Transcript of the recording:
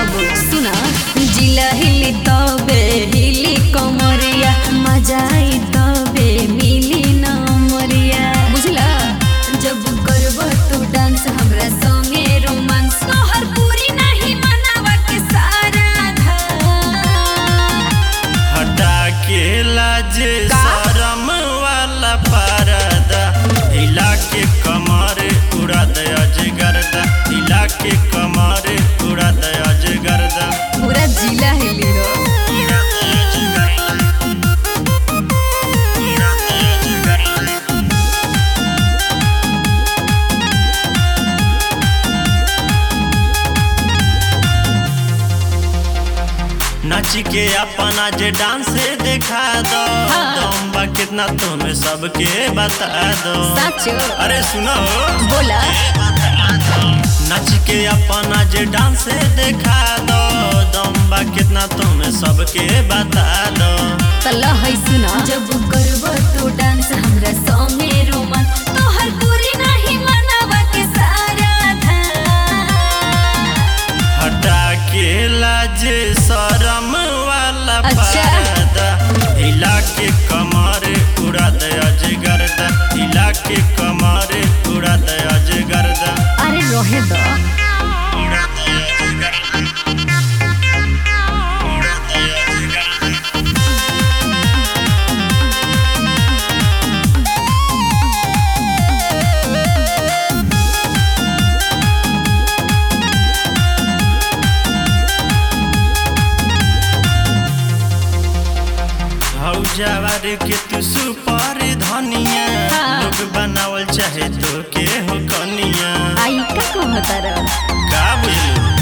बाबू सुना जिला हिली तबे हिली कमरिया मजा आई तबे मिली नमरिया बुझला जब करब तू डांस हमरा संगे रोमांस तोहर पूरी नहीं मनावा के सारा धार हटा के लाजे शरम वाला पर्दा हिला के कमर उड़ा दे अजगरदा हिला के कमर उड़ा दे अजगरदा पूरा जिला हिली रो नाच के अपना जे डांस देखा दो दम बा कितना तुम्हें सबके बता दो साचो अरे सुनो बोला नाच के अपना जे डांस देखा दो दम बा कितना तुम्हें सबके बता दो तल्ला है सुना जब करब तू डांस हमरा संगे रोमांस तोहर पूरी नहीं मनावा के सारा धार हटा के लाजे शरम वाला अच्छा। पर्दा हिला के कमर उड़ा दे अजगरदा हिला के कमर उड़ा दे अजगरदा अरे रोहे दो उड़ा दे अजगरदा उड़ा दे अजगरदा जवार के तू सुपर धनिया लोग बनावल चाहे तो के हो कनिया आई का कहता रह का बुझलू